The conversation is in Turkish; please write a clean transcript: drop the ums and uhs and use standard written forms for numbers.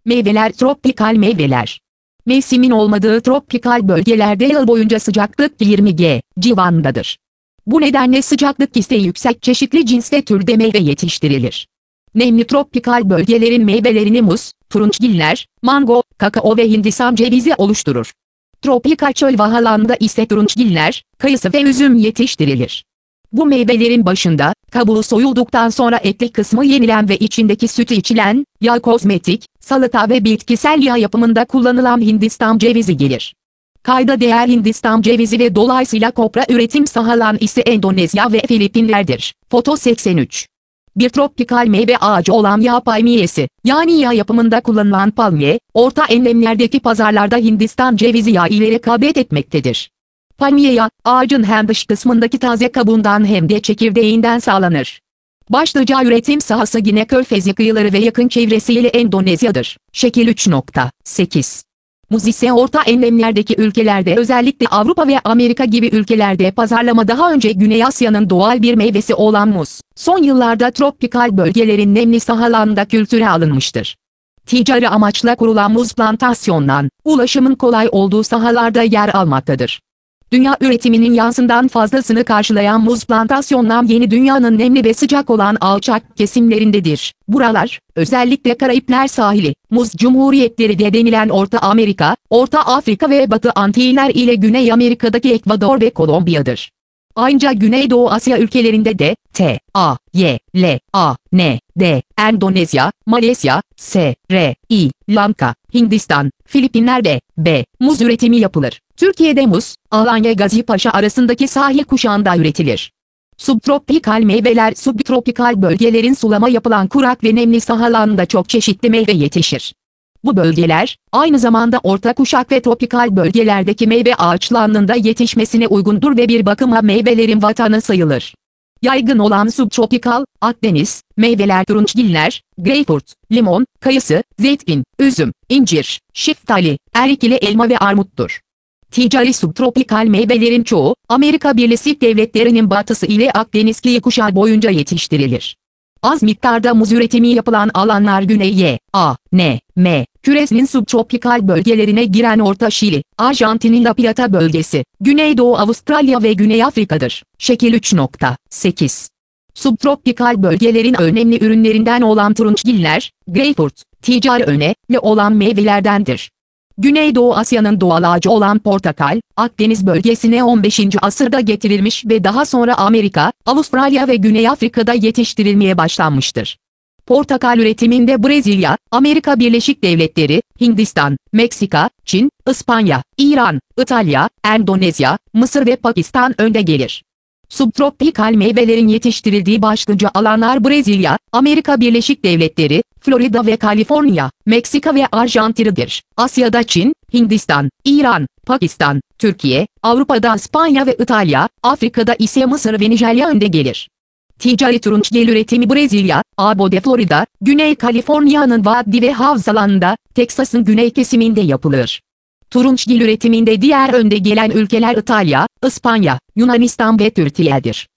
Meyveler tropikal meyveler. Mevsimin olmadığı tropikal bölgelerde yıl boyunca sıcaklık 20°C civarındadır. Bu nedenle sıcaklık isteği yüksek çeşitli cins ve türde meyve yetiştirilir. Nemli tropikal bölgelerin meyvelerini muz, turunçgiller, mango, kakao ve Hindistan cevizi oluşturur. Tropikal çöl vahalarında ise turunçgiller, kayısı ve üzüm yetiştirilir. Bu meyvelerin başında, kabuğu soyulduktan sonra etli kısmı yenilen ve içindeki sütü içilen, yağ kozmetik, salata ve bitkisel yağ yapımında kullanılan Hindistan cevizi gelir. Kayda değer Hindistan cevizi ve dolayısıyla kopra üretim sahalan ise Endonezya ve Filipinler'dir. Foto 83. Bir tropikal meyve ağacı olan yağ palmiyesi, yani yağ yapımında kullanılan palmiye, orta enlemlerdeki pazarlarda Hindistan cevizi yağı ile rekabet etmektedir. Palmiye yağı, ağacın hem dış kısmındaki taze kabuğundan hem de çekirdeğinden sağlanır. Başlıca üretim sahası Gine Körfezi kıyıları ve yakın çevresiyle Endonezya'dır. Şekil 3.8. Muz ise orta enlemlerdeki ülkelerde, özellikle Avrupa ve Amerika gibi ülkelerde pazarlama daha önce Güney Asya'nın doğal bir meyvesi olan muz, son yıllarda tropikal bölgelerin nemli sahalarında kültüre alınmıştır. Ticari amaçla kurulan muz plantasyondan, ulaşımın kolay olduğu sahalarda yer almaktadır. Dünya üretiminin yarısından fazlasını karşılayan muz plantasyonlar yeni dünyanın nemli ve sıcak olan alçak kesimlerindedir. Buralar, özellikle Karayipler sahili, muz cumhuriyetleri de denilen Orta Amerika, Orta Afrika ve Batı Antiller ile Güney Amerika'daki Ekvador ve Kolombiya'dır. Ayrıca Güneydoğu Asya ülkelerinde de T.A.Y.L.A.N.D, Endonezya, Malezya, Sri Lanka, Hindistan, Filipinler ve muz üretimi yapılır. Türkiye'de muz, Alanya Gazipaşa arasındaki sahil kuşağında üretilir. Subtropikal meyveler subtropikal bölgelerin sulama yapılan kurak ve nemli sahalarında çok çeşitli meyve yetişir. Bu bölgeler, aynı zamanda orta kuşak ve tropikal bölgelerdeki meyve ağaçlarının da yetişmesine uygundur ve bir bakıma meyvelerin vatanı sayılır. Yaygın olan subtropikal, Akdeniz, meyveler turunçgiller, greyfurt, limon, kayısı, zeytin, üzüm, incir, şeftali, erik ile elma ve armuttur. Ticari subtropikal meyvelerin çoğu, Amerika Birleşik Devletleri'nin batısı ile Akdeniz kıyı kuşağı boyunca yetiştirilir. Az miktarda muz üretimi yapılan alanlar Güney küresinin subtropikal bölgelerine giren Orta Şili, Arjantin'in La Plata bölgesi, Güneydoğu Avustralya ve Güney Afrika'dır. Şekil 3.8. Subtropikal bölgelerin önemli ürünlerinden olan turunçgiller, greyfurt, ticari önemli olan meyvelerdendir. Güneydoğu Asya'nın doğal ağacı olan portakal, Akdeniz bölgesine 15. asırda getirilmiş ve daha sonra Amerika, Avustralya ve Güney Afrika'da yetiştirilmeye başlanmıştır. Portakal üretiminde Brezilya, Amerika Birleşik Devletleri, Hindistan, Meksika, Çin, İspanya, İran, İtalya, Endonezya, Mısır ve Pakistan önde gelir. Subtropikal meyvelerin yetiştirildiği başlıca alanlar Brezilya, Amerika Birleşik Devletleri, Florida ve Kaliforniya, Meksika ve Arjantin'dir. Asya'da Çin, Hindistan, İran, Pakistan, Türkiye, Avrupa'da İspanya ve İtalya, Afrika'da ise Mısır ve Nijerya önde gelir. Ticari turunçgil üretimi Brezilya, Abode Florida, Güney Kaliforniya'nın vadi ve havzalarında, Teksas'ın güney kesiminde yapılır. Turunçgil üretiminde diğer önde gelen ülkeler İtalya, İspanya, Yunanistan ve Türkiye'dir.